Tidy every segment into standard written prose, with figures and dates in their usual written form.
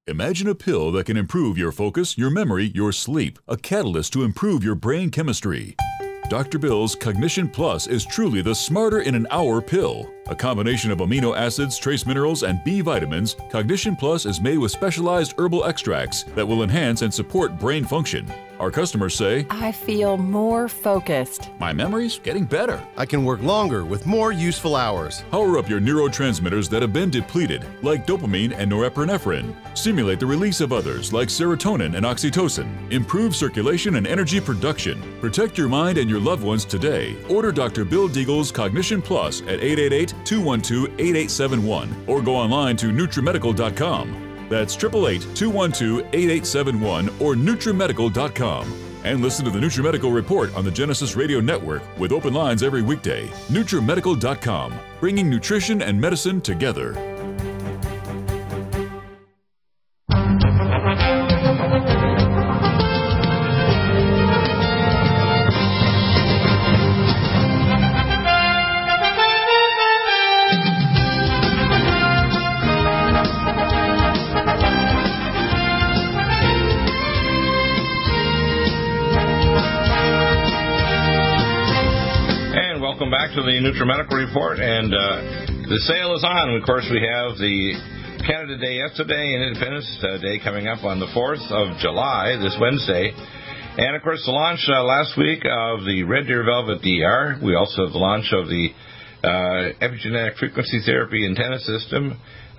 Imagine a pill that can improve your focus, your memory, your sleep, a catalyst to improve your brain chemistry. Dr. Bill's Cognition Plus is truly the smarter in an hour pill. A combination of amino acids, trace minerals, and B vitamins, Cognition Plus is made with specialized herbal extracts that will enhance and support brain function. Our customers say, I feel more focused. My memory's getting better. I can work longer with more useful hours. Power up your neurotransmitters that have been depleted, like dopamine and norepinephrine. Stimulate the release of others, like serotonin and oxytocin. Improve circulation and energy production. Protect your mind and your loved ones today. Order Dr. Bill Deagle's Cognition Plus at 888-212-8871 or go online to NutriMedical.com. That's 888-212-8871 or NutriMedical.com. And listen to the NutriMedical Report on the Genesis Radio Network with open lines every weekday. NutriMedical.com, bringing nutrition and medicine together. Welcome back to the NutriMedical Report, and the sale is on. Of course, we have the Canada Day yesterday and Independence Day coming up on the 4th of July, this Wednesday. And, of course, the launch last week of the Red Deer Velvet DR. We also have the launch of the Epigenetic Frequency Therapy Antenna System,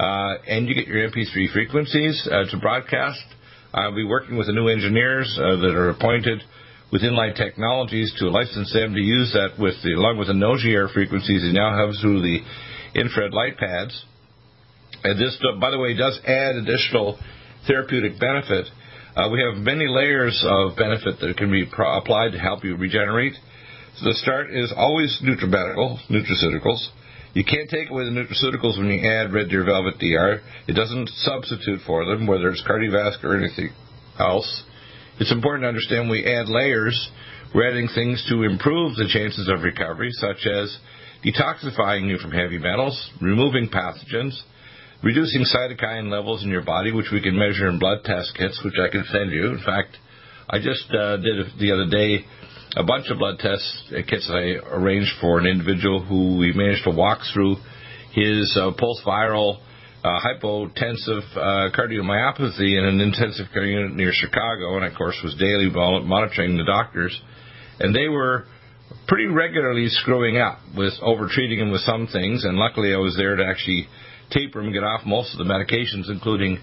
and you get your MP3 frequencies to broadcast. I'll be working with the new engineers that are appointed with Inlight Technologies to license them to use that along with the Nogier frequencies he now has through the infrared light pads. And this, by the way, does add additional therapeutic benefit. We have many layers of benefit that can be applied to help you regenerate. So the start is always nutraceuticals. You can't take away the nutraceuticals when you add Red Deer Velvet DR. It doesn't substitute for them, whether it's cardiovascular or anything else. It's important to understand we add layers. We're adding things to improve the chances of recovery, such as detoxifying you from heavy metals, removing pathogens, reducing cytokine levels in your body, which we can measure in blood test kits, which I can send you. In fact, I just did the other day a bunch of blood test kits that I arranged for an individual who we managed to walk through his pulse viral hypotensive cardiomyopathy in an intensive care unit near Chicago, and of course was daily monitoring the doctors, and they were pretty regularly screwing up with over-treating him with some things, and luckily I was there to actually taper him and get off most of the medications, including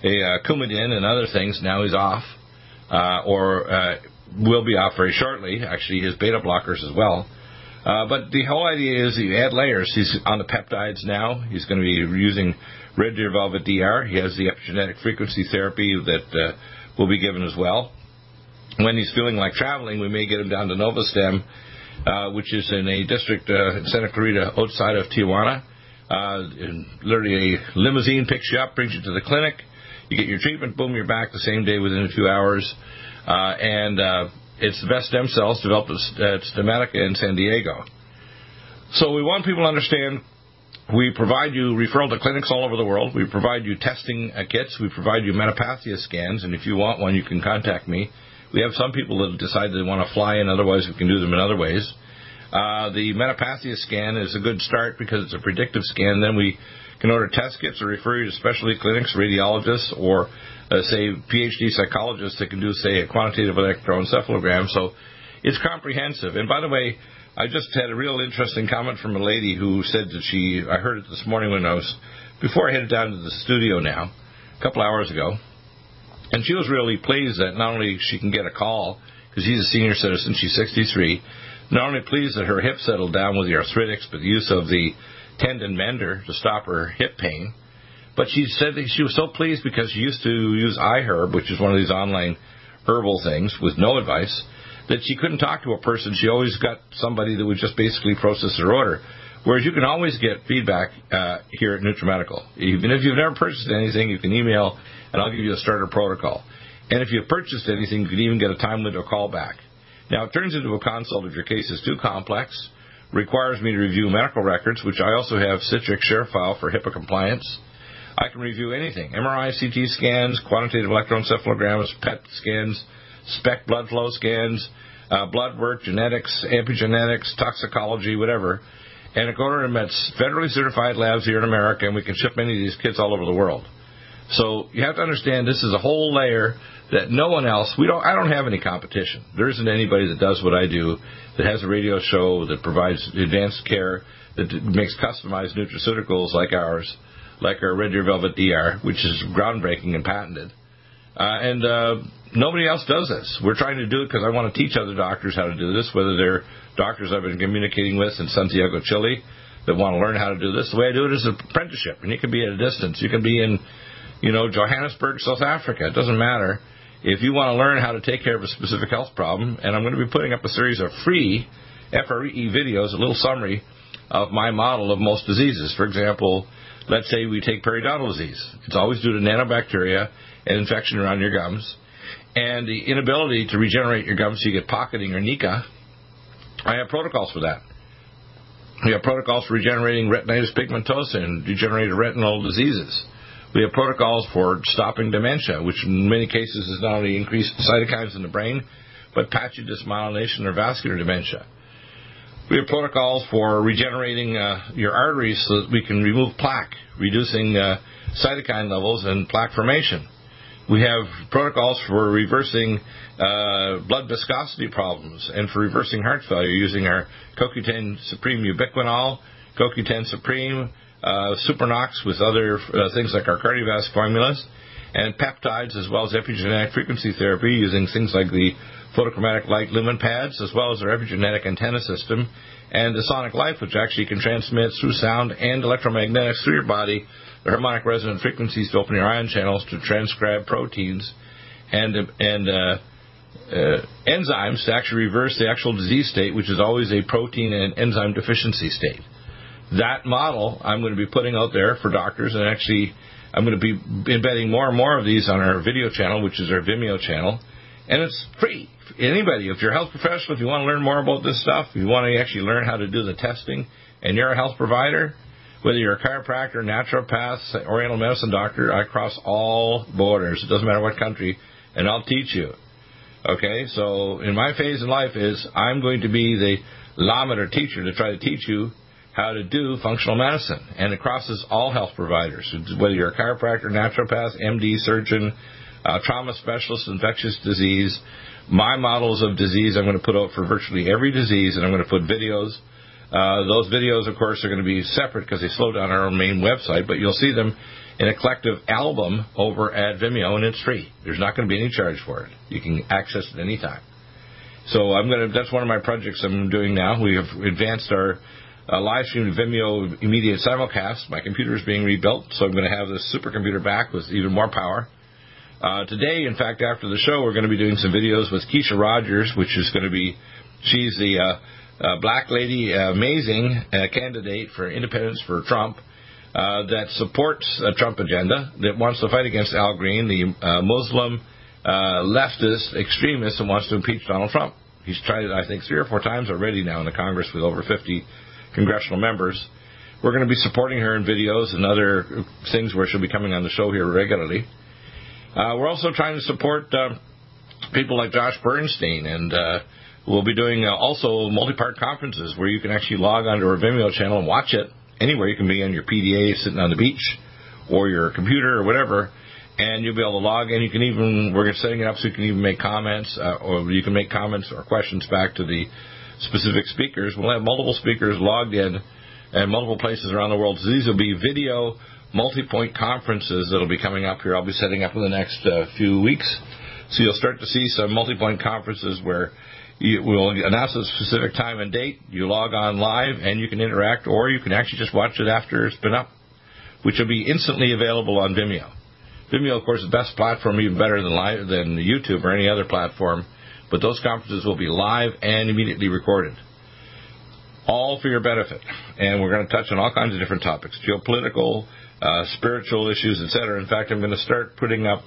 a Coumadin and other things. Now he's off, or will be off very shortly, actually his beta blockers as well. But the whole idea is you add layers. He's on the peptides now. He's going to be using Red Deer Velvet DR. He has the epigenetic frequency therapy that will be given as well. When he's feeling like traveling, we may get him down to Novastem, which is in a district in Santa Clarita outside of Tijuana. Literally a limousine picks you up, brings you to the clinic. You get your treatment, boom, you're back the same day within a few hours. It's the best stem cells developed at Stemmatica in San Diego. So we want people to understand we provide you referral to clinics all over the world. We provide you testing kits. We provide you metapathia scans. And if you want one, you can contact me. We have some people that decide they want to fly in. Otherwise, we can do them in other ways. The metapathia scan is a good start because it's a predictive scan. Then we can order test kits or refer you to specialty clinics, radiologists, or say PhD psychologists that can do, say, a quantitative electroencephalogram. So it's comprehensive. And by the way, I just had a real interesting comment from a lady who said that I heard it this morning before I headed down to the studio now, a couple hours ago, and she was really pleased that not only she can get a call, because she's a senior citizen, she's 63, not only pleased that her hip settled down with the arthritics, but the use of the tendon mender to stop her hip pain. But she said that she was so pleased because she used to use iHerb, which is one of these online herbal things with no advice, that she couldn't talk to a person. She always got somebody that would just basically process her order. Whereas you can always get feedback here at NutriMedical. Even if you've never purchased anything, you can email, and I'll give you a starter protocol. And if you've purchased anything, you can even get a time limit or call back. Now, it turns into a consult if your case is too complex, requires me to review medical records, which I also have Citrix ShareFile for HIPAA compliance. I can review anything. MRI, CT scans, quantitative electroencephalograms, PET scans, SPECT blood flow scans, blood work, genetics, epigenetics, toxicology, whatever. And go to them at federally certified labs here in America, and we can ship many of these kits all over the world. So you have to understand this is a whole layer that no one else, I don't have any competition. There isn't anybody that does what I do, that has a radio show, that provides advanced care, that makes customized nutraceuticals like ours, like our Red Deer Velvet DR, which is groundbreaking and patented. Nobody else does this. We're trying to do it because I want to teach other doctors how to do this, whether they're doctors I've been communicating with in Santiago, Chile, that want to learn how to do this. The way I do it is an apprenticeship, and you can be at a distance. You can be in, Johannesburg, South Africa. It doesn't matter. If you want to learn how to take care of a specific health problem, and I'm going to be putting up a series of free FRE videos, a little summary of my model of most diseases. For example, let's say we take periodontal disease. It's always due to nanobacteria and infection around your gums. And the inability to regenerate your gums so you get pocketing or nica, I have protocols for that. We have protocols for regenerating retinitis pigmentosa and degenerative retinal diseases. We have protocols for stopping dementia, which in many cases is not only increased cytokines in the brain, but patchy demyelination or vascular dementia. We have protocols for regenerating your arteries so that we can remove plaque, reducing cytokine levels and plaque formation. We have protocols for reversing blood viscosity problems and for reversing heart failure using our CoQ10 Supreme Ubiquinol, CoQ10 Supreme, Supernox with other things like our cardiovascular formulas, and peptides as well as epigenetic frequency therapy using things like the photochromatic light lumen pads as well as our epigenetic antenna system and the Sonic Life, which actually can transmit through sound and electromagnetics through your body the harmonic resonant frequencies to open your ion channels to transcribe proteins and enzymes to actually reverse the actual disease state, which is always a protein and enzyme deficiency state. That model I'm going to be putting out there for doctors, and actually I'm going to be embedding more and more of these on our video channel, which is our Vimeo channel, and it's free. Anybody, if you're a health professional, if you want to learn more about this stuff, if you want to actually learn how to do the testing, and you're a health provider, whether you're a chiropractor, naturopath, oriental medicine doctor, I cross all borders. It doesn't matter what country, and I'll teach you. Okay, so in my phase in life is I'm going to be the Lamed teacher to try to teach you how to do functional medicine, and it crosses all health providers, whether you're a chiropractor, naturopath, MD, surgeon, trauma specialist, infectious disease. My models of disease I'm going to put out for virtually every disease, and I'm going to put videos. Those videos, of course, are going to be separate because they slow down our main website, but you'll see them in a collective album over at Vimeo, and it's free. There's not going to be any charge for it. You can access it anytime. So that's one of my projects I'm doing now. We have advanced our live stream Vimeo immediate simulcast. My computer is being rebuilt, so I'm going to have this supercomputer back with even more power. Today, in fact, after the show, we're going to be doing some videos with Keisha Rogers, which is going to be, she's the black lady, amazing candidate for independence for Trump that supports a Trump agenda, that wants to fight against Al Green, the Muslim leftist extremist that wants to impeach Donald Trump. He's tried it, I think, 3 or 4 times already now in the Congress with over 50 congressional members. We're going to be supporting her in videos and other things where she'll be coming on the show here regularly. We're also trying to support people like Josh Bernstein, and we'll be doing also multi-part conferences where you can actually log onto our Vimeo channel and watch it anywhere. You can be on your PDA sitting on the beach or your computer or whatever, and you'll be able to log in. You can even, we're setting it up so you can even make comments, or you can make comments or questions back to the specific speakers. We'll have multiple speakers logged in and multiple places around the world. So these will be video multi-point conferences that will be coming up here. I'll be setting up in the next few weeks. So you'll start to see some multi-point conferences where we'll announce a specific time and date. You log on live and you can interact, or you can actually just watch it after it's been up, which will be instantly available on Vimeo. Vimeo, of course, is the best platform, even better than YouTube or any other platform. But those conferences will be live and immediately recorded, all for your benefit. And we're going to touch on all kinds of different topics, geopolitical, spiritual issues, etc. In fact, I'm going to start putting up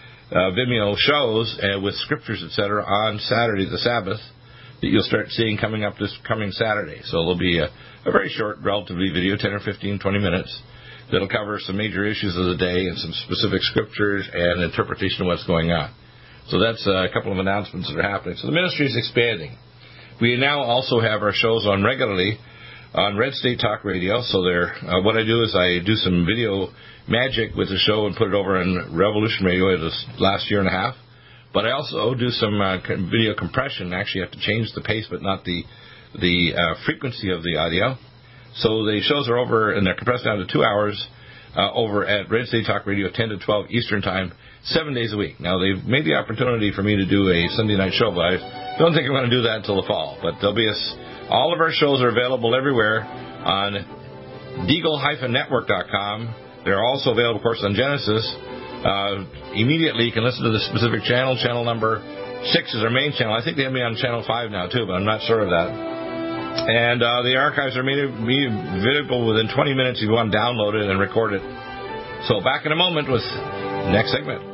Vimeo shows with scriptures, etc. on Saturday, the Sabbath, that you'll start seeing coming up this coming Saturday. So it'll be a very short, relatively video, 10 or 15, 20 minutes. that'll cover some major issues of the day and some specific scriptures and interpretation of what's going on. So that's a couple of announcements that are happening. So the ministry is expanding. We now also have our shows on regularly on Red State Talk Radio. So what I do is I do some video magic with the show and put it over on Revolution Radio this last year and a half. But I also do some video compression. Actually, I have to change the pace, but not the frequency of the audio. So the shows are over, and they're compressed down to 2 hours over at Red State Talk Radio, 10 to 12 Eastern Time, 7 days a week. Now, they've made the opportunity for me to do a Sunday night show, but I don't think I'm going to do that until the fall. But there'll be all of our shows are available everywhere on deagle-network.com. They're also available, of course, on Genesis. Immediately, you can listen to the specific channel. Channel number 6 is our main channel. I think they have me on channel 5 now, too, but I'm not sure of that. And the archives are made available within 20 minutes if you want to download it and record it. So back in a moment with next segment.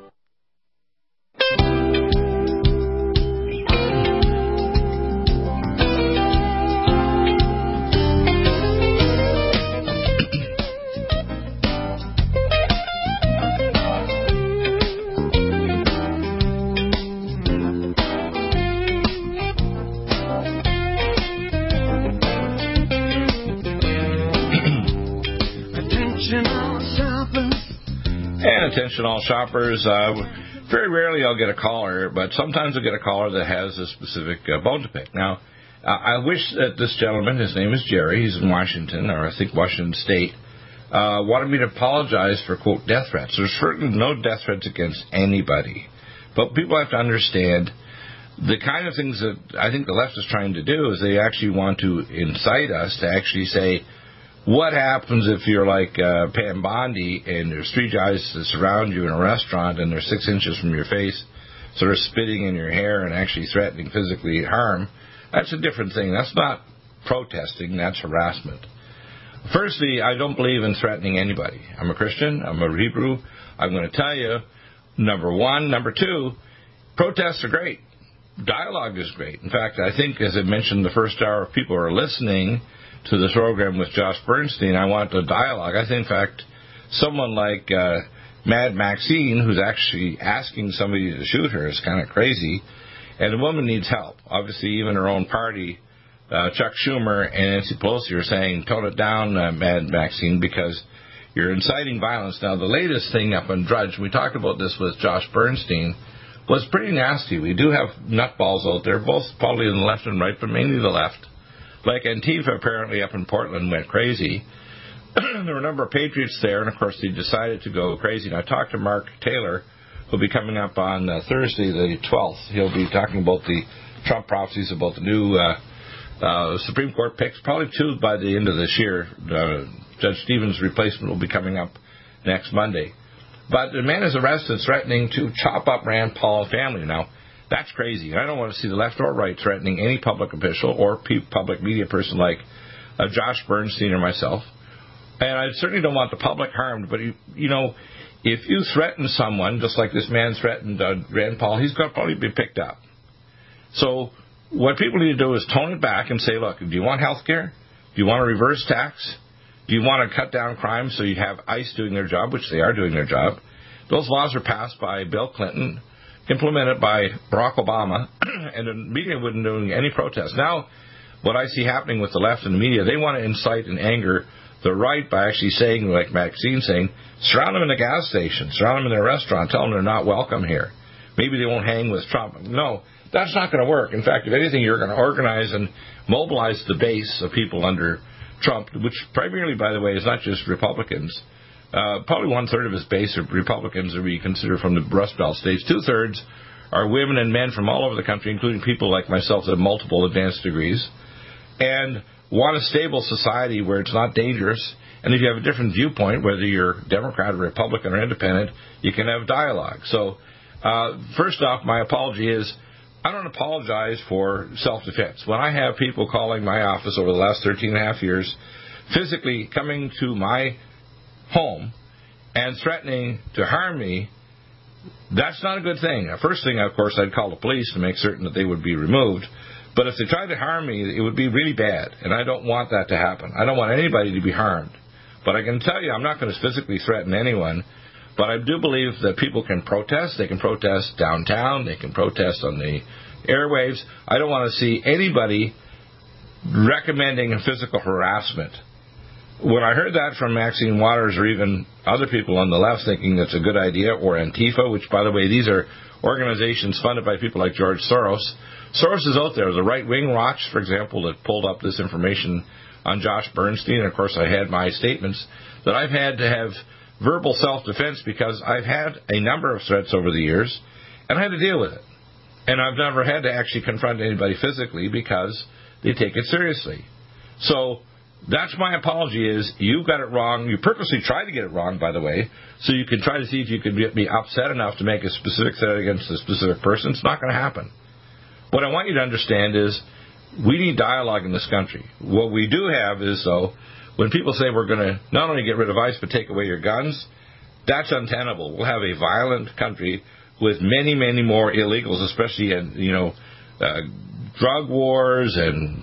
Attention all shoppers. Very rarely I'll get a caller, but sometimes I'll get a caller that has a specific bone to pick. Now, I wish that this gentleman, his name is Jerry, he's in Washington, or I think Washington State, wanted me to apologize for, quote, death threats. There's certainly no death threats against anybody. But people have to understand the kind of things that I think the left is trying to do is they actually want to incite us to actually say, what happens if you're like Pam Bondi and there's 3 guys that surround you in a restaurant and they're 6 inches from your face, sort of spitting in your hair and actually threatening physically harm? That's a different thing. That's not protesting. That's harassment. Firstly, I don't believe in threatening anybody. I'm a Christian. I'm a Hebrew. I'm going to tell you, number one. Number two, protests are great. Dialogue is great. In fact, I think, as I mentioned, the first hour, if people are listening to this program with Josh Bernstein, I want a dialogue. I think, in fact, someone like Mad Maxine, who's actually asking somebody to shoot her, is kind of crazy. And the woman needs help. Obviously, even her own party, Chuck Schumer and Nancy Pelosi are saying, tone it down, Mad Maxine, because you're inciting violence. Now, the latest thing up on Drudge, we talked about this with Josh Bernstein, was pretty nasty. We do have nutballs out there, both probably in the left and right, but mainly the left. Like Antifa apparently up in Portland went crazy. There were a number of patriots there, and of course they decided to go crazy. And I talked to Mark Taylor, who'll be coming up on Thursday the 12th. He'll be talking about the Trump prophecies about the new Supreme Court picks, probably 2 by the end of this year. Judge Stevens' replacement will be coming up next Monday. But the man is arrested threatening to chop up Rand Paul family. Now, that's crazy. I don't want to see the left or right threatening any public official or public media person like Josh Bernstein or myself. And I certainly don't want the public harmed. But, you know, if you threaten someone, just like this man threatened Rand Paul, he's going to probably be picked up. So what people need to do is tone it back and say, look, do you want health care? Do you want to reverse tax? Do you want to cut down crime so you have ICE doing their job, which they are doing their job? Those laws are passed by Bill Clinton, implemented by Barack Obama, and the media wouldn't do any protest. Now, what I see happening with the left and the media, they want to incite and anger the right by actually saying, like Maxine saying, surround them in a gas station, surround them in a restaurant, tell them they're not welcome here. Maybe they won't hang with Trump. No, that's not going to work. In fact, if anything, you're going to organize and mobilize the base of people under Trump, which primarily, by the way, is not just Republicans. Probably 1/3 of his base are Republicans that we consider from the Rust Belt states. 2/3 are women and men from all over the country, including people like myself that have multiple advanced degrees, and want a stable society where it's not dangerous. And if you have a different viewpoint, whether you're Democrat or Republican or independent, you can have dialogue. So, first off, my apology is I don't apologize for self-defense. When I have people calling my office over the last 13 and a half years, physically coming to my home and threatening to harm me, that's not a good thing. First thing, of course, I'd call the police to make certain that they would be removed. But if they tried to harm me, it would be really bad, and I don't want that to happen. I don't want anybody to be harmed. But I can tell you, I'm not going to physically threaten anyone. But I do believe that people can protest. They can protest downtown. They can protest on the airwaves. I don't want to see anybody recommending physical harassment. When I heard that from Maxine Waters or even other people on the left thinking that's a good idea, or Antifa, which, by the way, these are organizations funded by people like George Soros. Soros is out there. The right-wing watch, for example, that pulled up this information on Josh Bernstein. And, of course, I had my statements that I've had to have verbal self-defense because I've had a number of threats over the years, and I had to deal with it. And I've never had to actually confront anybody physically because they take it seriously. So that's my apology is you got it wrong. You purposely tried to get it wrong, by the way, so you can try to see if you can get me upset enough to make a specific threat against a specific person. It's not going to happen. What I want you to understand is we need dialogue in this country. What we do have is, though, when people say we're going to not only get rid of ICE but take away your guns, that's untenable. We'll have a violent country with many, many more illegals, especially in, drug wars and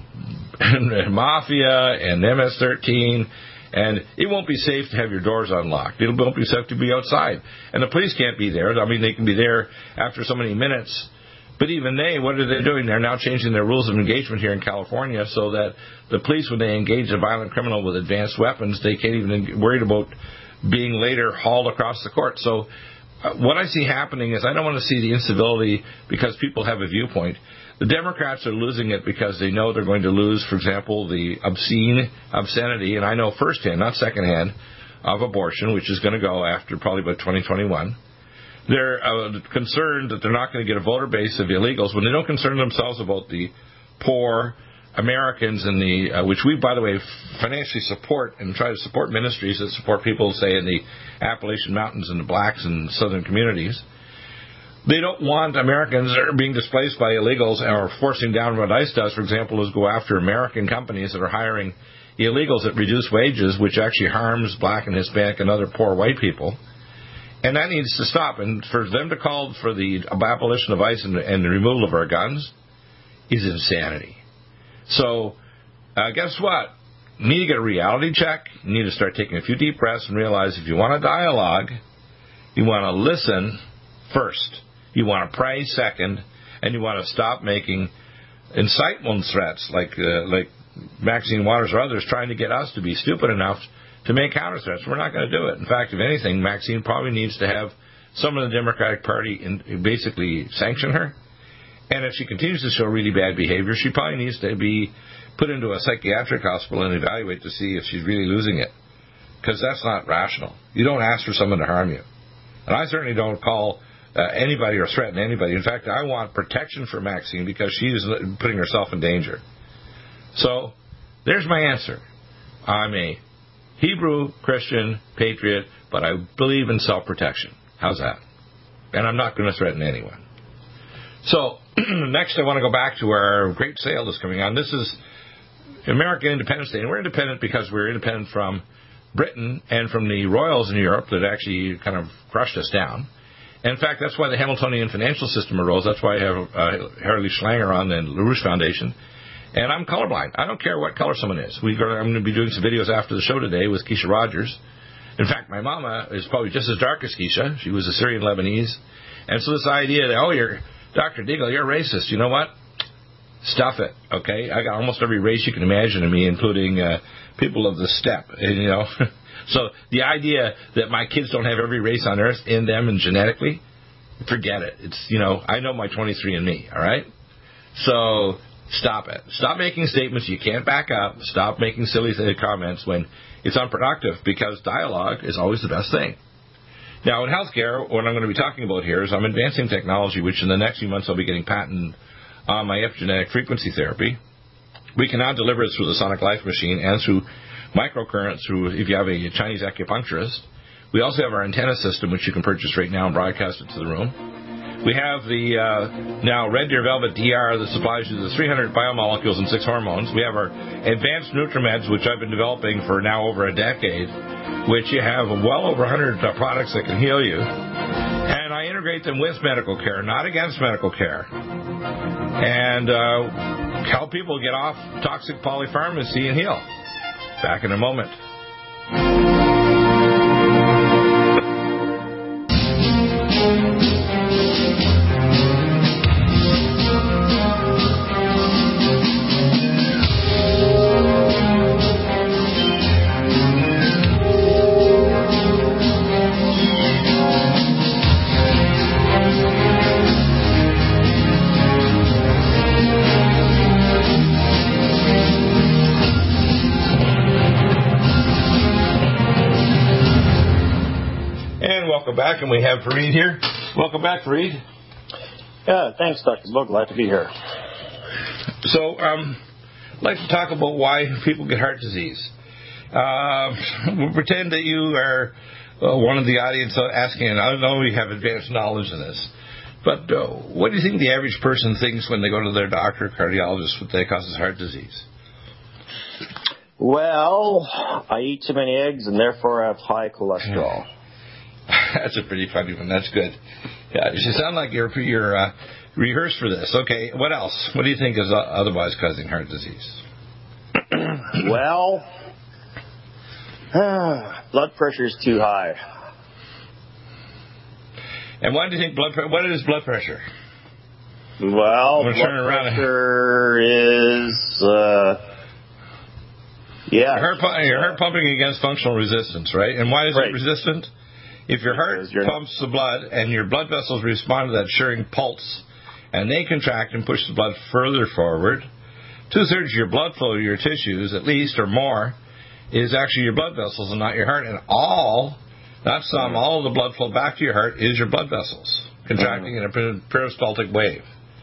mafia and MS-13, and it won't be safe to have your doors unlocked. It won't be safe to be outside. And the police can't be there. I mean, they can be there after so many minutes. But even they, what are they doing? They're now changing their rules of engagement here in California so that the police, when they engage a violent criminal with advanced weapons, they can't even worried about being later hauled across the court. So what I see happening is I don't want to see the incivility because people have a viewpoint. The Democrats are losing it because they know they're going to lose, for example, the obscenity, and I know firsthand, not secondhand, of abortion, which is going to go after probably about 2021. They're concerned that they're not going to get a voter base of illegals when they don't concern themselves about the poor Americans and the which we, by the way, financially support and try to support ministries that support people, say, in the Appalachian Mountains and the blacks and southern communities. They don't want Americans that are being displaced by illegals or forcing down what ICE does, for example, is go after American companies that are hiring illegals at reduced wages, which actually harms black and Hispanic and other poor white people. And that needs to stop. And for them to call for the abolition of ICE and the removal of our guns is insanity. So guess what? You need to get a reality check. You need to start taking a few deep breaths and realize if you want a dialogue, you want to listen first. You want to pray second, and you want to stop making incitement threats like Maxine Waters or others trying to get us to be stupid enough to make counter threats. We're not going to do it. In fact, if anything, Maxine probably needs to have someone in the Democratic Party basically sanction her. And if she continues to show really bad behavior, she probably needs to be put into a psychiatric hospital and evaluate to see if she's really losing it. Because that's not rational. You don't ask for someone to harm you. And I certainly don't call anybody or threaten anybody. In fact, I want protection for Maxine because she is putting herself in danger. So, there's my answer. I'm a Hebrew, Christian, patriot, but I believe in self-protection. How's that? And I'm not going to threaten anyone. So, next I want to go back to our great sale that's coming on. This is American Independence Day, and we're independent because we're independent from Britain and from the royals in Europe that actually kind of crushed us down. In fact, that's why the Hamiltonian financial system arose. That's why I have Harley Schlanger on the LaRouche Foundation. And I'm colorblind. I don't care what color someone is. I'm going to be doing some videos after the show today with Keisha Rogers. In fact, my mama is probably just as dark as Keisha. She was a Syrian Lebanese. And so this idea that, you're Dr. Deagle, you're racist. You know what? Stuff it, okay? I got almost every race you can imagine in me, including people of the steppe, and, So the idea that my kids don't have every race on earth in them and genetically, forget it. It's, I know my 23andMe, all right? So stop it. Stop making statements you can't back up. Stop making silly comments when it's unproductive, because dialogue is always the best thing. Now, in healthcare, what I'm going to be talking about here is I'm advancing technology, which in the next few months I'll be getting patent on my epigenetic frequency therapy. We can now deliver it through the Sonic Life machine and through microcurrent if you have a Chinese acupuncturist. We also have our antenna system, which you can purchase right now and broadcast it to the room. We have the now Red Deer Velvet DR that supplies you the 300 biomolecules and 6 hormones. We have our advanced NutriMeds, which I've been developing for now over a decade, which you have well over 100 products that can heal you. And I integrate them with medical care, not against medical care. And help people get off toxic polypharmacy and heal. Back in a moment. back, and we have Fareed here. Welcome back, Fareed. Yeah, thanks, Dr. Bill. Glad to be here. So, I'd like to talk about why people get heart disease. We'll pretend that you are one of the audience asking, and I know you have advanced knowledge in this, but what do you think the average person thinks when they go to their doctor or cardiologist what that causes heart disease? Well, I eat too many eggs and therefore I have high cholesterol. That's a pretty funny one. That's good. Yeah, you sound like you're rehearsed for this. Okay, what else? What do you think is otherwise causing heart disease? Well, blood pressure is too high. And why do you think what is blood pressure? Well, blood pressure is, Your heart pumping against functional resistance, right? And why is it resistant? If your heart pumps the blood and your blood vessels respond to that shearing pulse, and they contract and push the blood further forward, 2/3 of your blood flow to your tissues, at least or more, is actually your blood vessels and not your heart. And all of the blood flow back to your heart is your blood vessels contracting in a peristaltic wave.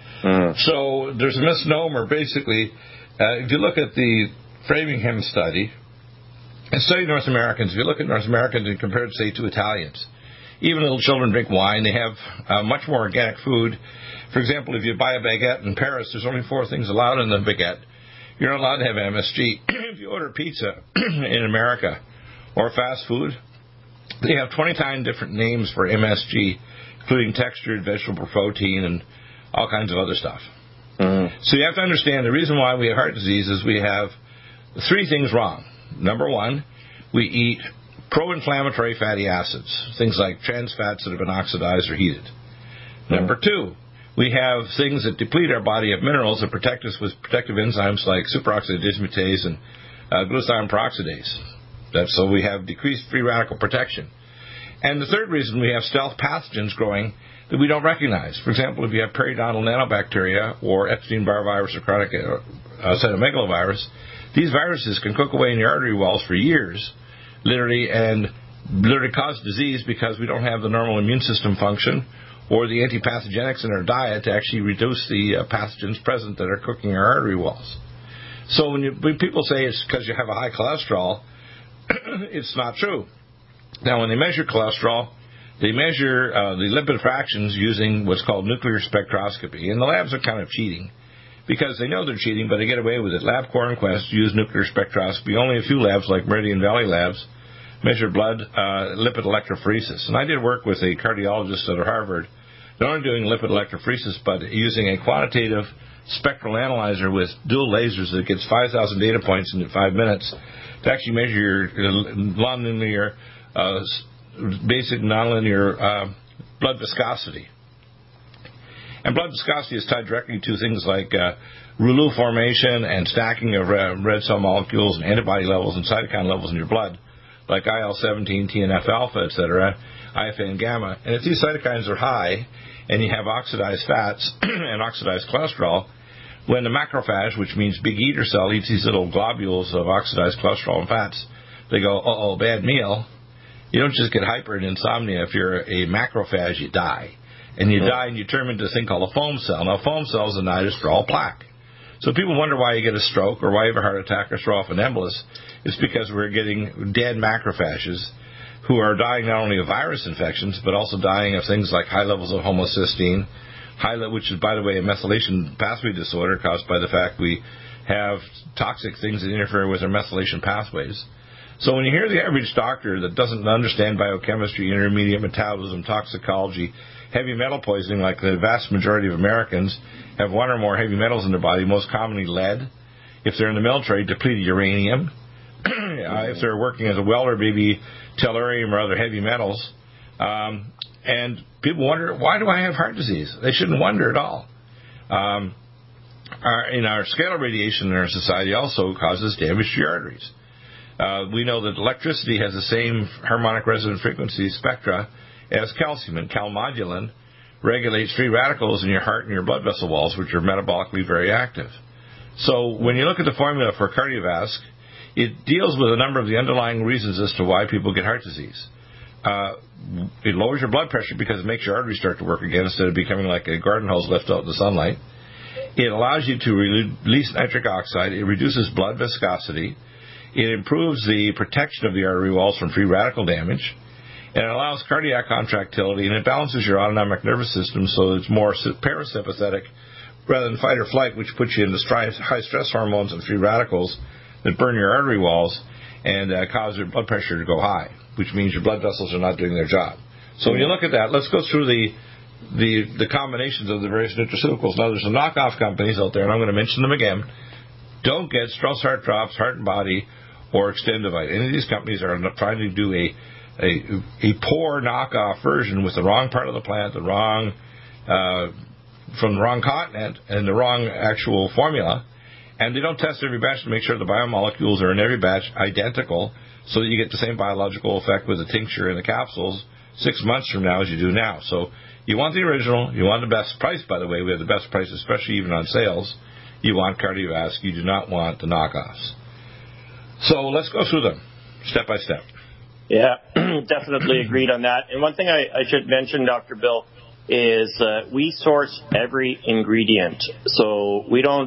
So there's a misnomer, basically. If you look at the Framingham study, and study North Americans, if you look at North Americans and compare it, say, to Italians, even little children drink wine. They have much more organic food. For example, if you buy a baguette in Paris, there's only 4 things allowed in the baguette. You're not allowed to have MSG. If you order pizza in America or fast food, they have 29 different names for MSG, including textured vegetable protein and all kinds of other stuff. So you have to understand the reason why we have heart disease is we have 3 things wrong. Number 1, we eat pro-inflammatory fatty acids, things like trans fats that have been oxidized or heated. Number 2, we have things that deplete our body of minerals that protect us with protective enzymes like superoxide dismutase and glutathione peroxidase. So we have decreased free radical protection. And the third reason, we have stealth pathogens growing that we don't recognize. For example, if you have periodontal nanobacteria or Epstein-Barr virus or chronic cytomegalovirus, these viruses can cook away in your artery walls for years, literally cause disease because we don't have the normal immune system function or the antipathogenics in our diet to actually reduce the pathogens present that are cooking our artery walls. So when people say it's because you have a high cholesterol, it's not true. Now, when they measure cholesterol, they measure the lipid fractions using what's called nuclear spectroscopy. And the labs are kind of cheating because they know they're cheating, but they get away with it. LabCorp and Quest use nuclear spectroscopy. Only a few labs, like Meridian Valley Labs, measure blood lipid electrophoresis. And I did work with a cardiologist at Harvard, not only doing lipid electrophoresis, but using a quantitative spectral analyzer with dual lasers that gets 5,000 data points in 5 minutes to actually measure your nonlinear, basic nonlinear blood viscosity. And blood viscosity is tied directly to things like rouleau formation and stacking of red cell molecules and antibody levels and cytokine levels in your blood, like IL-17, TNF-alpha, etc., IFA and gamma. And if these cytokines are high and you have oxidized fats and oxidized cholesterol, when the macrophage, which means big eater cell, eats these little globules of oxidized cholesterol and fats, they go, uh-oh, bad meal. You don't just get hyper and insomnia. If you're a macrophage, you die. And you die and you turn into this thing called a foam cell. Now, foam cells are nidus for all plaque. So people wonder why you get a stroke or why you have a heart attack or throw off an embolus. It's because we're getting dead macrophages who are dying not only of virus infections, but also dying of things like high levels of homocysteine, which is, by the way, a methylation pathway disorder caused by the fact we have toxic things that interfere with our methylation pathways. So when you hear the average doctor that doesn't understand biochemistry, intermediate metabolism, toxicology, heavy metal poisoning, like the vast majority of Americans have 1 or more heavy metals in their body, most commonly lead. If they're in the military, depleted uranium. If they're working as a welder, maybe tellurium or other heavy metals. And people wonder, why do I have heart disease? They shouldn't wonder at all. Our scalar radiation in our society also causes damage to your arteries. We know that electricity has the same harmonic resonant frequency spectra as calcium, and calmodulin regulates free radicals in your heart and your blood vessel walls, which are metabolically very active. So when you look at the formula for cardiovasc, it deals with a number of the underlying reasons as to why people get heart disease. it lowers your blood pressure because it makes your arteries start to work again instead of becoming like a garden hose left out in the sunlight. It allows you to release nitric oxide. It reduces blood viscosity. It improves the protection of the artery walls from free radical damage. And it allows cardiac contractility, and it balances your autonomic nervous system so it's more parasympathetic rather than fight or flight, which puts you into high stress hormones and free radicals that burn your artery walls and cause your blood pressure to go high, which means your blood vessels are not doing their job. So when you look at that, let's go through the combinations of the various nutraceuticals. Now, there's some knockoff companies out there, and I'm going to mention them again. Don't get Strauss Heart Drops, Heart and Body, or Extendivite. Any of these companies are trying to do a poor knockoff version with the wrong part of the plant, the wrong from the wrong continent, and the wrong actual formula. And they don't test every batch to make sure the biomolecules are in every batch identical so that you get the same biological effect with the tincture and the capsules 6 months from now as you do now. So you want the original. You want the best price, by the way. We have the best price, especially even on sales. You want Cardiovasc. You do not want the knockoffs. So let's go through them step by step. Yeah, definitely agreed on that. And one thing I should mention, Dr. Bill, is we source every ingredient. So we don't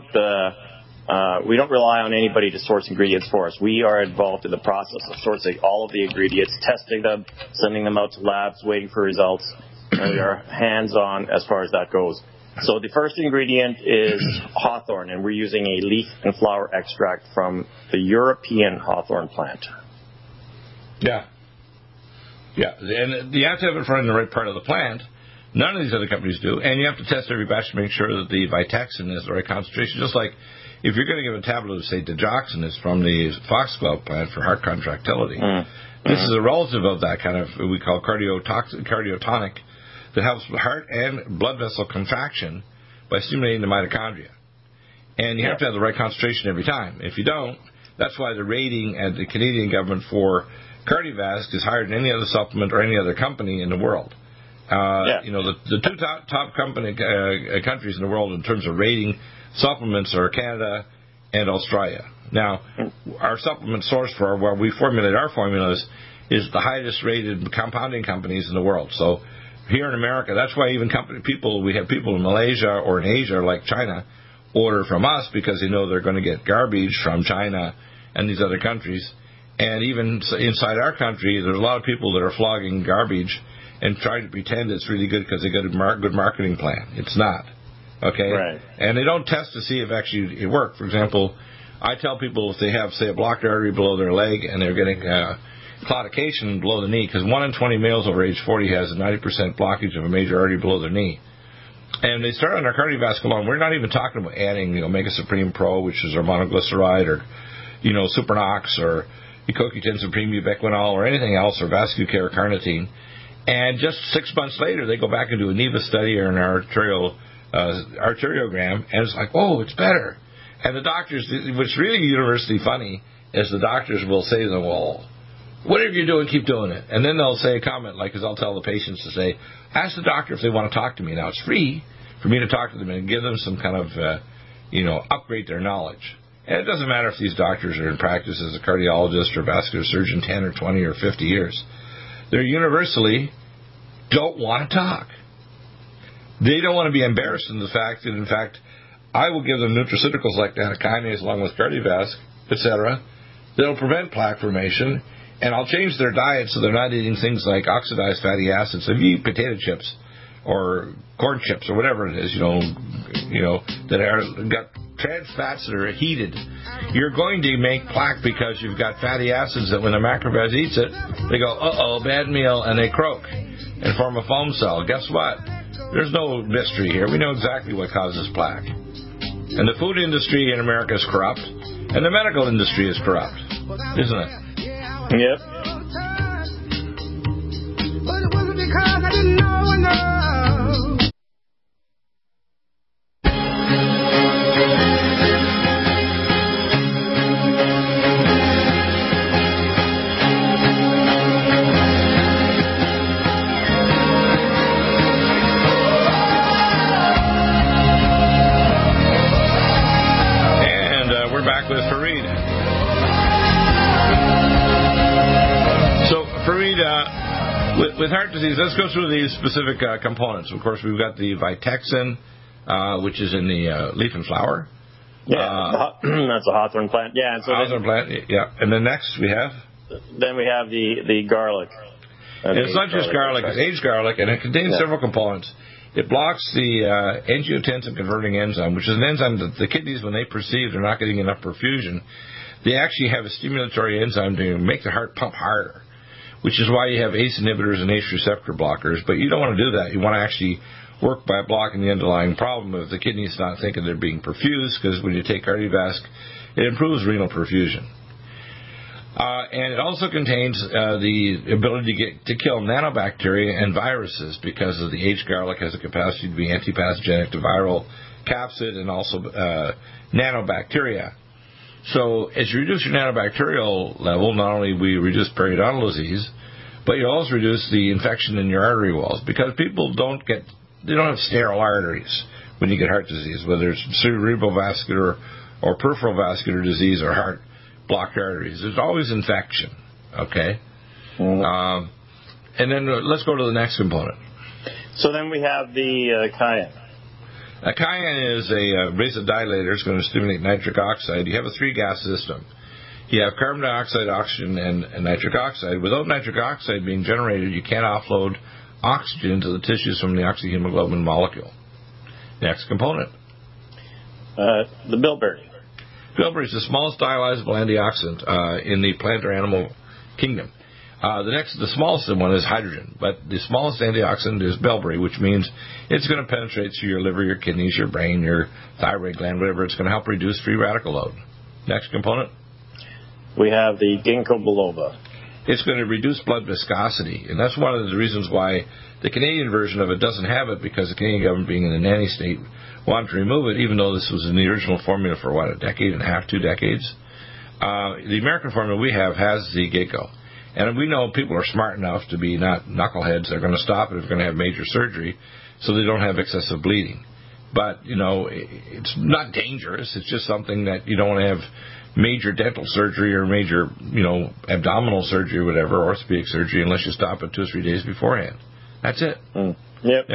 rely on anybody to source ingredients for us. We are involved in the process of sourcing all of the ingredients, testing them, sending them out to labs, waiting for results, and we are hands-on as far as that goes. So the first ingredient is hawthorn, and we're using a leaf and flower extract from the European hawthorn plant. Yeah. Yeah, and you have to have it from the right part of the plant. None of these other companies do, and you have to test every batch to make sure that the Vitaxin is the right concentration. Just like if you're going to give a tablet of, say, digoxin, it's from the foxglove plant for heart contractility. This is a relative of that kind of, we call cardiotonic, that helps heart and blood vessel contraction by stimulating the mitochondria. And you have to have the right concentration every time. If you don't, that's why the rating at the Canadian government for Cardiovasc is higher than any other supplement or any other company in the world. You know, the two top countries in the world in terms of rating supplements are Canada and Australia. Now, our supplement source for where we formulate our formulas is the highest rated compounding companies in the world. So here in America, that's why even we have people in Malaysia or in Asia, like China, order from us because they know they're going to get garbage from China and these other countries. And even inside our country, there's a lot of people that are flogging garbage and trying to pretend it's really good because they got a good marketing plan. It's not. Okay? Right. And they don't test to see if actually it works. For example, I tell people if they have, say, a blocked artery below their leg and they're getting claudication below the knee, because 1 in 20 males over age 40 has a 90% blockage of a major artery below their knee. And they start on our Cardiovasc alone. We're not even talking about adding, Omega Supreme Pro, which is our monoglyceride, or, Supernox, or CoQ10 Supreme Ubiquinol, or anything else, or Vascucare Carnitine. And just 6 months later, they go back and do a NEVA study or an arteriogram, and it's like, oh, it's better. And the doctors, what's really universally funny is the doctors will say to them, well, whatever you're doing, keep doing it. And then they'll say a comment, like, because I'll tell the patients to say, ask the doctor if they want to talk to me. Now, it's free for me to talk to them and give them some kind of, upgrade their knowledge. And it doesn't matter if these doctors are in practice as a cardiologist or vascular surgeon 10 or 20 or 50 years. They universally don't want to talk. They don't want to be embarrassed in the fact that, in fact, I will give them nutraceuticals like nattokinase along with Cardiovasc, etc., that'll prevent plaque formation, and I'll change their diet so they're not eating things like oxidized fatty acids. If you eat potato chips or corn chips or whatever it is, that are got trans fats that are heated, you're going to make plaque because you've got fatty acids that when the macrophage eats it, they go, uh-oh, bad meal, and they croak and form a foam cell. Guess what? There's no mystery here. We know exactly what causes plaque. And the food industry in America is corrupt, and the medical industry is corrupt, isn't it? Yep. But it wasn't because I didn't know enough. With Fareed. So, Fareed, With heart disease, let's go through these specific components. Of course, we've got the Vitexin, which is in the leaf and flower. Yeah, that's a hawthorn plant. Yeah, and so hawthorn plant. Yeah, and then next we have. Then we have the garlic. It's not just garlic; it's aged garlic, and it contains several components. It blocks the angiotensin converting enzyme, which is an enzyme that the kidneys, when they perceive they're not getting enough perfusion, they actually have a stimulatory enzyme to make the heart pump harder, which is why you have ACE inhibitors and ACE receptor blockers. But you don't want to do that. You want to actually work by blocking the underlying problem of the kidneys not thinking they're being perfused, because when you take Cardiovasc, it improves renal perfusion. And it also contains the ability to kill nanobacteria and viruses, because of the aged garlic has a capacity to be antipathogenic to viral capsid and also nanobacteria. So as you reduce your nanobacterial level, not only will you reduce periodontal disease, but you also reduce the infection in your artery walls, because people don't have sterile arteries when you get heart disease, whether it's cerebrovascular or peripheral vascular disease or heart blocked arteries. There's always infection, okay? Mm-hmm. And then let's go to the next component. So then we have the cayenne. Cayenne is a vasodilator. It's going to stimulate nitric oxide. You have a 3-gas system. You have carbon dioxide, oxygen, and nitric oxide. Without nitric oxide being generated, you can't offload oxygen to the tissues from the oxyhemoglobin molecule. Next component. The bilberry. Bilberry is the smallest dialyzable antioxidant in the plant or animal kingdom. The smallest one is hydrogen, but the smallest antioxidant is bilberry, which means it's going to penetrate through your liver, your kidneys, your brain, your thyroid gland, whatever. It's going to help reduce free radical load. Next component. We have the ginkgo biloba. It's going to reduce blood viscosity, and that's one of the reasons why the Canadian version of it doesn't have it, because the Canadian government, being in the nanny state, wanted to remove it, even though this was in the original formula for, a decade and a half, 2 decades. The American formula we have has the ginkgo. And we know people are smart enough to be not knuckleheads. They're going to stop it if they're going to have major surgery, so they don't have excessive bleeding. But, it's not dangerous. It's just something that you don't want to have major dental surgery or major, abdominal surgery or whatever, orthopedic surgery, unless you stop it 2 or 3 days beforehand. That's it. Yep.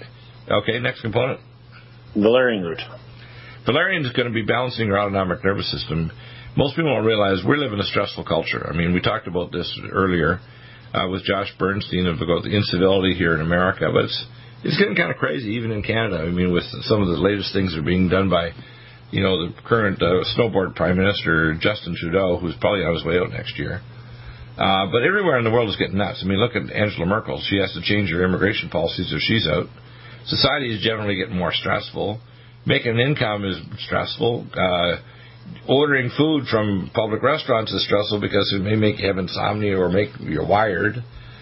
Next component. Valerian root. Valerian is going to be balancing your autonomic nervous system. Most people don't realize we live in a stressful culture. I mean, we talked about this earlier with Josh Bernstein about the incivility here in America, but it's getting kind of crazy even in Canada. I mean, with some of the latest things that are being done by, the current snowboard Prime Minister, Justin Trudeau, who's probably on his way out next year. But everywhere in the world is getting nuts. I mean, look at Angela Merkel. She has to change her immigration policies if she's out. Society is generally getting more stressful. Making an income is stressful. Ordering food from public restaurants is stressful because it may make you have insomnia or make you wired.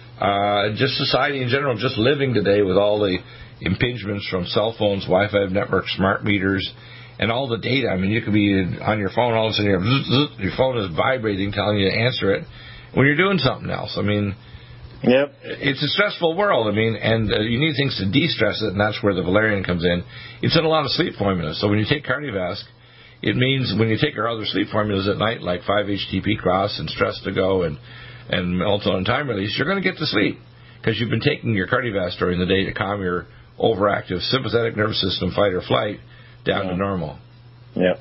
Just society in general, just living today with all the impingements from cell phones, Wi-Fi networks, smart meters, and all the data. I mean, you could be on your phone, all of a sudden your phone is vibrating, telling you to answer it when you're doing something else. I mean, yep. It's a stressful world. I mean, and you need things to de-stress it, and that's where the valerian comes in. It's in a lot of sleep formulas. So when you take Cardiovasc, it means when you take our other sleep formulas at night, like 5-HTP Cross and Stress to Go and melatonin time release, you're going to get to sleep because you've been taking your Cardiovasc during the day to calm your overactive sympathetic nervous system, fight or flight, down to normal. Yep.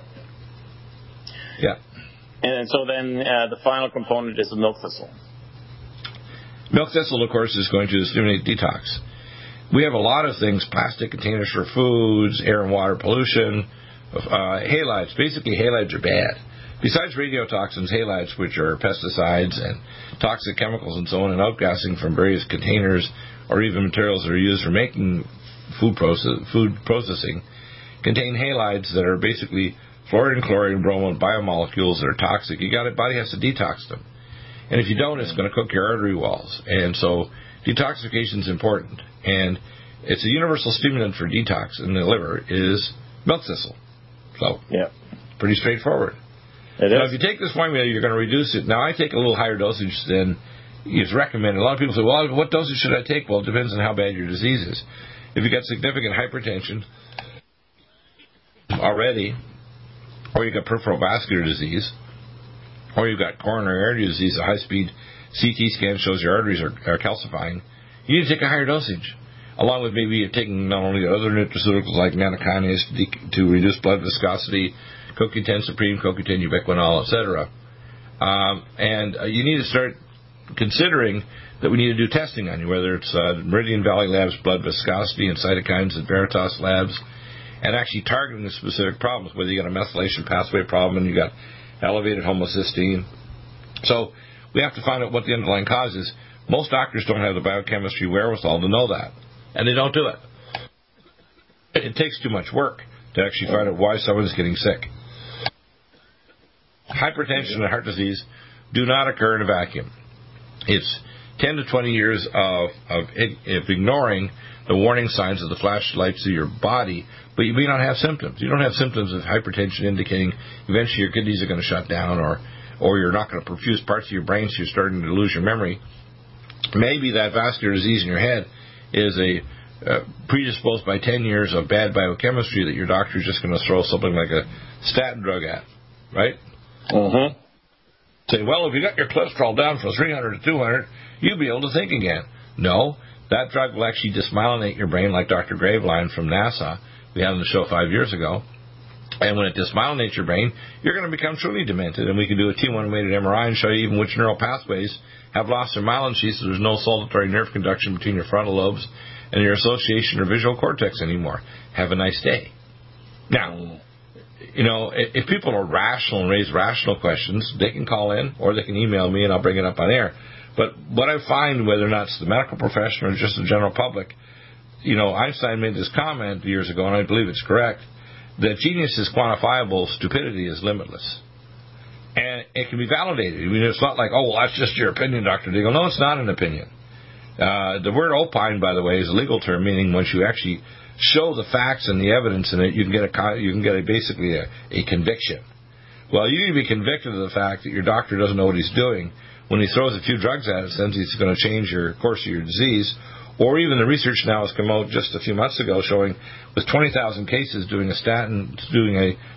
Yeah. And so then the final component is the milk thistle. Milk thistle, of course, is going to stimulate detox. We have a lot of things, plastic containers for foods, air and water pollution, halides. Basically, halides are bad. Besides radiotoxins, halides, which are pesticides and toxic chemicals and so on, and outgassing from various containers or even materials that are used for making food processing, contain halides that are basically fluorine, chlorine, bromine biomolecules that are toxic. Your body has to detox them. And if you don't, it's going to cook your artery walls. And so detoxification is important. And it's a universal stimulant for detox in the liver is milk thistle. So, pretty straightforward. Now, if you take this formula, you're going to reduce it. Now, I take a little higher dosage than is recommended. A lot of people say, well, what dosage should I take? Well, it depends on how bad your disease is. If you've got significant hypertension already, or you've got peripheral vascular disease, or you've got coronary artery disease, a high-speed CT scan shows your arteries are calcifying, you need to take a higher dosage, along with maybe taking not only other nutraceuticals like nattokinase to reduce blood viscosity, CoQ10 Supreme, CoQ10 ubiquinol, etc. And you need to start considering that we need to do testing on you, whether it's Meridian Valley Labs blood viscosity and cytokines at Veritas Labs, and actually targeting the specific problems, whether you got a methylation pathway problem and you got elevated homocysteine. So we have to find out what the underlying cause is. Most doctors don't have the biochemistry wherewithal to know that, and they don't do it. It takes too much work to actually find out why someone's getting sick. Hypertension and heart disease do not occur in a vacuum. It's 10 to 20 years of ignoring the warning signs of the flashlights of your body, but you may not have symptoms. You don't have symptoms of hypertension indicating eventually your kidneys are going to shut down, or you're not going to perfuse parts of your brain, so you're starting to lose your memory. Maybe that vascular disease in your head is predisposed by 10 years of bad biochemistry that your doctor is just going to throw something like a statin drug at, right? Mm-hmm. Say, well, if you got your cholesterol down from 300 to 200, you'll be able to think again. No, that drug will actually dismyelinate your brain, like Dr. Graveline from NASA we had on the show 5 years ago. And when it dismyelinates your brain, you're going to become truly demented. And we can do a T1-weighted MRI and show you even which neural pathways have lost their myelin sheaths, so there's no solitary nerve conduction between your frontal lobes and your association or visual cortex anymore. Have a nice day. Now, you know, if people are rational and raise rational questions, they can call in or they can email me and I'll bring it up on air. But what I find, whether or not it's the medical profession or just the general public, you know, Einstein made this comment years ago, and I believe it's correct, that genius is quantifiable, stupidity is limitless. And it can be validated. I mean, it's not like, oh, well, that's just your opinion, Dr. Deagle. No, it's not an opinion. The word opine, by the way, is a legal term, meaning once you actually show the facts and the evidence in it, you can get basically a conviction. Well, you need to be convicted of the fact that your doctor doesn't know what he's doing when he throws a few drugs at it, says he's going to change your course of your disease. Or even the research now has come out just a few months ago showing with 20,000 cases doing a statin, doing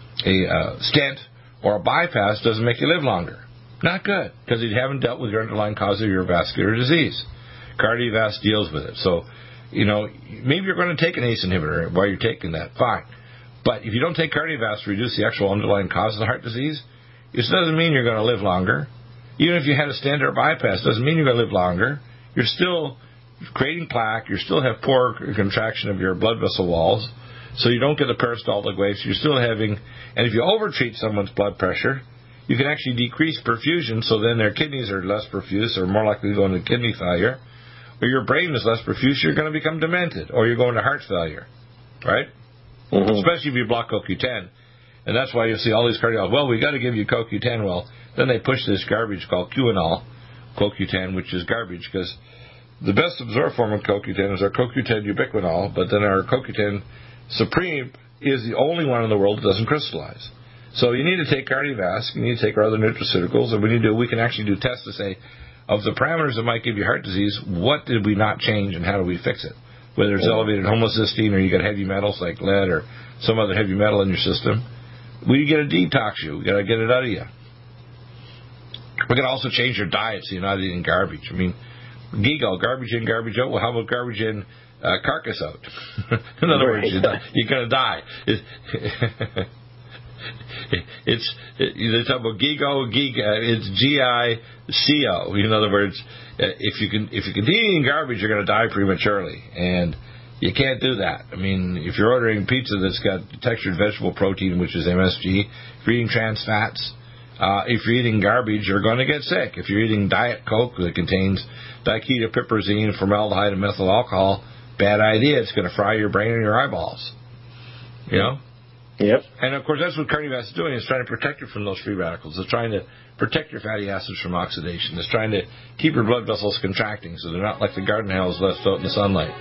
a stent or a bypass doesn't make you live longer. Not good, because you haven't dealt with your underlying cause of your vascular disease. Cardiovasc deals with it. So, you know, maybe you're going to take an ACE inhibitor while you're taking that. Fine. But if you don't take Cardiovasc to reduce the actual underlying cause of the heart disease, it doesn't mean you're going to live longer. Even if you had a stent or a bypass, doesn't mean you're going to live longer. You're still creating plaque. You still have poor contraction of your blood vessel walls, so you don't get the peristaltic waves. You're still having, and if you overtreat someone's blood pressure, you can actually decrease perfusion, so then their kidneys are less perfused or more likely to go into kidney failure, or your brain is less perfused, you're going to become demented, or you're going to heart failure, right? Mm-hmm. Especially if you block CoQ10. And that's why you see all these cardiologists, well, we got to give you CoQ10. Well, then they push this garbage called QAnol, CoQ10, which is garbage, because the best absorbed form of CoQ10 is our CoQ10 ubiquinol, but then our CoQ10 Supreme is the only one in the world that doesn't crystallize. So you need to take Cardiovasc, you need to take our other nutraceuticals, and we can actually do tests to say, of the parameters that might give you heart disease, what did we not change and how do we fix it? Whether it's elevated homocysteine or you got heavy metals like lead or some other heavy metal in your system, we got to detox you. We got to get it out of you. We can also change your diet so you're not eating garbage. I mean, GIGO, garbage in, garbage out. Well, how about garbage in, carcass out? In other words, you're going to die. They talk about GIGO, it's GICO. In other words, if you continue eating garbage, you're going to die prematurely, and you can't do that. I mean, if you're ordering pizza that's got textured vegetable protein, which is MSG, if you're eating trans fats, if you're eating garbage, you're going to get sick. If you're eating Diet Coke that contains diketopiperazine, formaldehyde, and methyl alcohol, bad idea. It's going to fry your brain and your eyeballs. You know? Yep. And, of course, that's what Cardiovasc is doing. It's trying to protect you from those free radicals. It's trying to protect your fatty acids from oxidation. It's trying to keep your blood vessels contracting so they're not like the garden hose left out in the sunlight.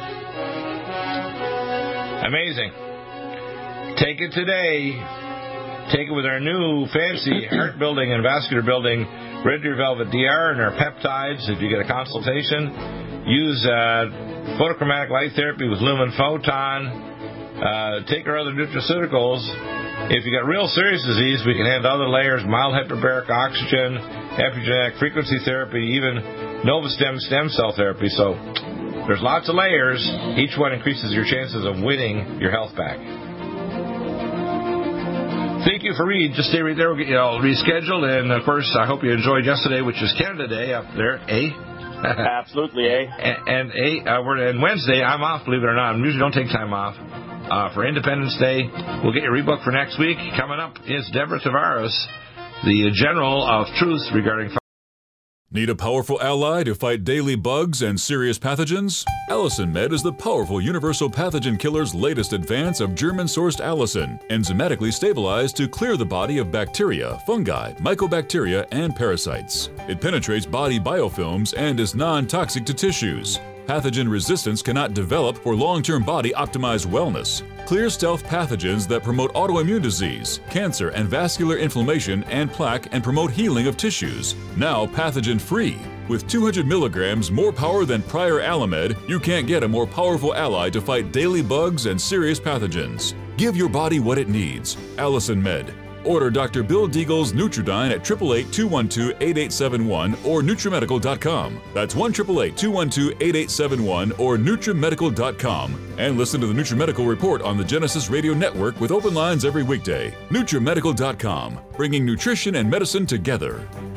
Amazing. Take it today. Take it with our new fancy heart building and vascular building Red Deer Velvet DR and our peptides. If you get a consultation, use photochromatic light therapy with Lumen Photon. Take our other nutraceuticals. If you got real serious disease, we can add other layers, mild hyperbaric oxygen, epigenetic frequency therapy, even Novastem stem cell therapy. So there's lots of layers. Each one increases your chances of winning your health back. Thank you for reading. Just stay right there. We'll get you all rescheduled. And, of course, I hope you enjoyed yesterday, which is Canada Day up there, eh? Absolutely, eh? And Wednesday, I'm off, believe it or not. I usually don't take time off for Independence Day. We'll get your rebook for next week. Coming up is Deborah Tavares, the General of Truth regarding... Need a powerful ally to fight daily bugs and serious pathogens? Allicin Med is the powerful universal pathogen killer's latest advance of German-sourced allicin, enzymatically stabilized to clear the body of bacteria, fungi, mycobacteria, and parasites. It penetrates body biofilms and is non-toxic to tissues. Pathogen resistance cannot develop for long-term body-optimized wellness. Clear stealth pathogens that promote autoimmune disease, cancer and vascular inflammation and plaque and promote healing of tissues. Now pathogen-free. With 200 milligrams more power than prior Alamed, you can't get a more powerful ally to fight daily bugs and serious pathogens. Give your body what it needs. Allicin Med. Order Dr. Bill Deagle's Nutridyne at 888-212-8871 or NutriMedical.com. That's 1-888-212-8871 or NutriMedical.com. And listen to the NutriMedical Report on the Genesis Radio Network with open lines every weekday. NutriMedical.com, bringing nutrition and medicine together.